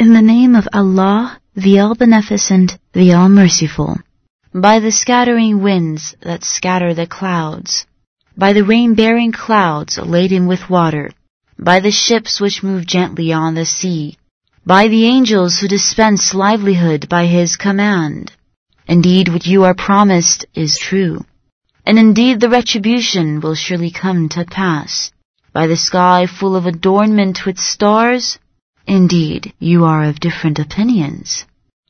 In the name of Allah, the All-Beneficent, the All-Merciful. By the scattering winds that scatter the clouds, by the rain-bearing clouds laden with water, by the ships which move gently on the sea, by the angels who dispense livelihood by His command. Indeed, what you are promised is true, and indeed the retribution will surely come to pass. By the sky full of adornment with stars, indeed you are of different opinions.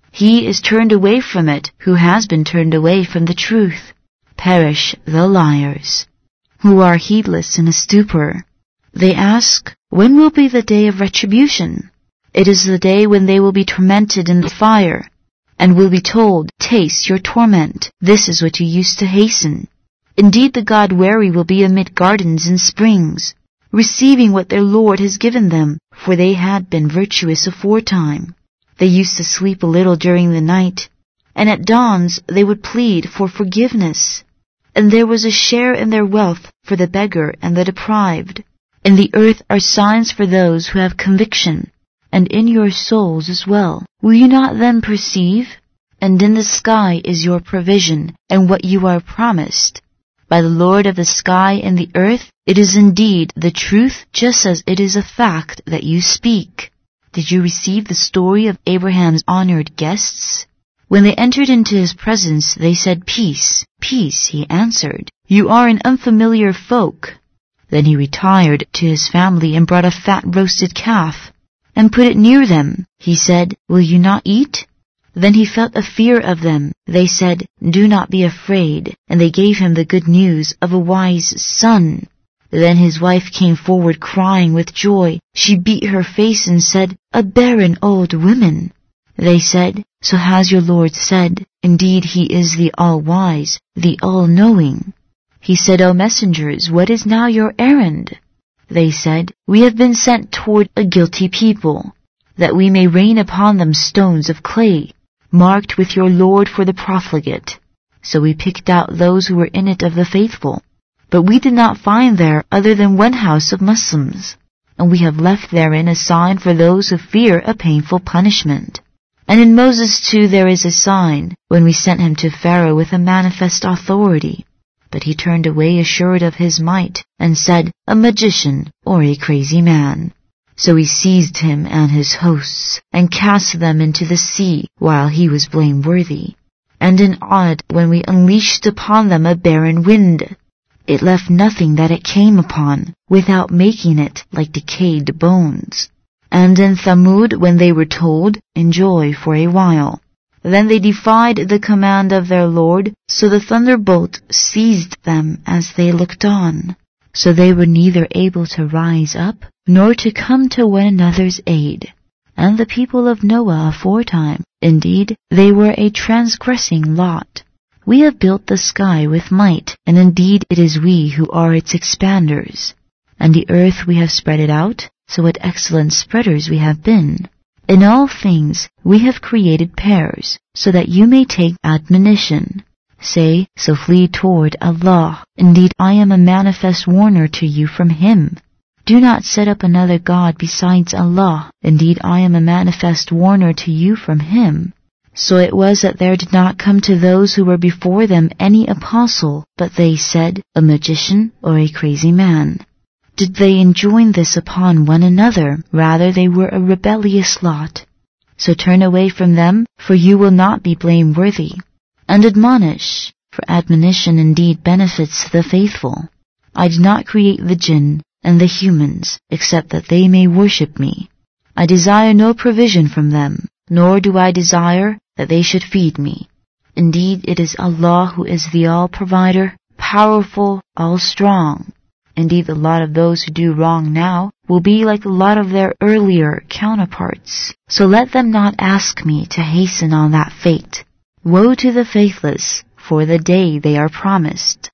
He is turned away from it who has been turned away from the truth. Perish the liars, who are heedless in a stupor. They ask, when will be the day of retribution? It is the day when they will be tormented in the fire, and will be told, taste your torment. This is what you used to hasten. Indeed, the God-weary will be amid gardens and springs, receiving what their Lord has given them, for they had been virtuous aforetime. They used to sleep a little during the night, and at dawns they would plead for forgiveness. And there was a share in their wealth for the beggar and the deprived. In the earth are signs for those who have conviction, and in your souls as well. Will you not then perceive? And in the sky is your provision, and what you are promised. By the Lord of the sky and the earth, it is indeed the truth, just as it is a fact that you speak. Did you receive the story of Abraham's honored guests? When they entered into his presence, they said, peace, peace, he answered. You are an unfamiliar folk. Then he retired to his family and brought a fat roasted calf, and put it near them. He said, will you not eat? Then he felt a fear of them. They said, do not be afraid, and they gave him the good news of a wise son. Then his wife came forward crying with joy. She beat her face and said, a barren old woman. They said, so has your Lord said, indeed he is the all-wise, the all-knowing. He said, O messengers, what is now your errand? They said, we have been sent toward a guilty people, that we may rain upon them stones of clay, marked with your Lord for the profligate. So we picked out those who were in it of the faithful. But we did not find there other than one house of Muslims, and we have left therein a sign for those who fear a painful punishment. And in Moses too there is a sign, when we sent him to Pharaoh with a manifest authority. But he turned away assured of his might, and said, a magician or a crazy man. So we seized him and his hosts, and cast them into the sea while he was blameworthy. And in Ad, when we unleashed upon them a barren wind, it left nothing that it came upon, without making it like decayed bones. And in Thamud, when they were told, enjoy for a while. Then they defied the command of their Lord, so the thunderbolt seized them as they looked on. So they were neither able to rise up, nor to come to one another's aid. And the people of Noah aforetime, indeed, they were a transgressing lot. We have built the sky with might, and indeed it is we who are its expanders. And the earth we have spread it out, so what excellent spreaders we have been. In all things we have created pairs, so that you may take admonition. Say, so flee toward Allah. Indeed I am a manifest warner to you from Him. Do not set up another God besides Allah. Indeed I am a manifest warner to you from Him. So it was that there did not come to those who were before them any apostle, but they said, a magician or a crazy man. Did they enjoin this upon one another? Rather they were a rebellious lot. So turn away from them, for you will not be blameworthy. And admonish, for admonition indeed benefits the faithful. I did not create the jinn and the humans, except that they may worship me. I desire no provision from them, nor do I desire that they should feed me. Indeed, it is Allah who is the all-provider, powerful, all-strong. Indeed, the lot of those who do wrong now will be like the lot of their earlier counterparts. So let them not ask me to hasten on that fate. Woe to the faithless, for the day they are promised.